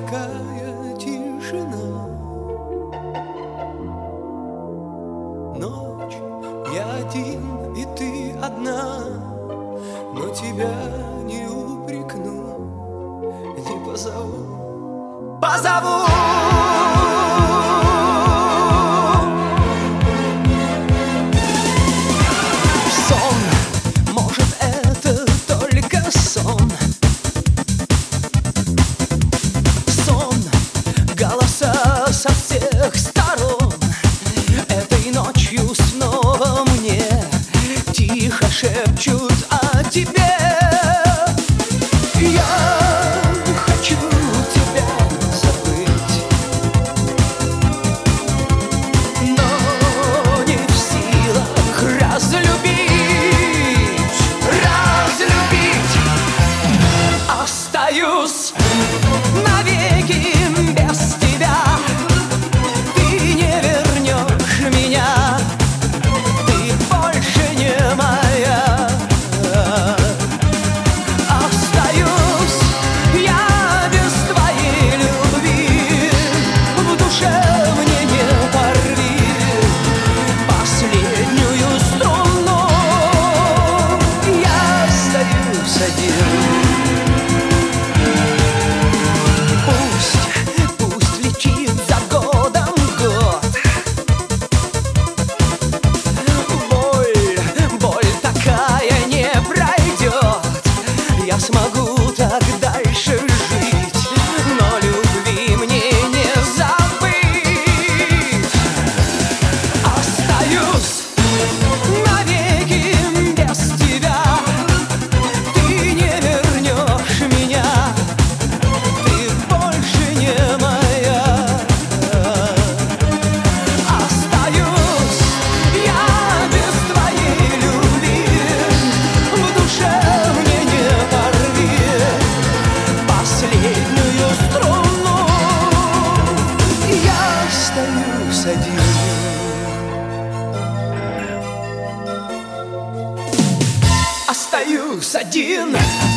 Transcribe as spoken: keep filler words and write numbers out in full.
такая тишина. Ночь, я один, и ты одна, но тебя не упрекну, не позову. Позову! Сон, может, это только сон. Сон, голоса со всех сторон. Этой ночью снова мне тихо шепчут о тебе. Я хочу тебя забыть, но не в силах разлюбить. Разлюбить. Остаюсь навеки без тебя. Ты не вернешь меня, ты больше не моя. Остаюсь я без твоей любви, в душе мне не порви последнюю струну. Я остаюсь один. Пусть, пусть летит за годом год. Боль, боль такая не пройдет. Я смогу так дальше жить, но любви мне не забыть. Остаюсь навеки без тебя. Ты не вернешь меня, ты больше не моя. Остаюсь я без твоей любви, в душе мне не порви последнюю струну. Я остаюсь один. Остаюсь один.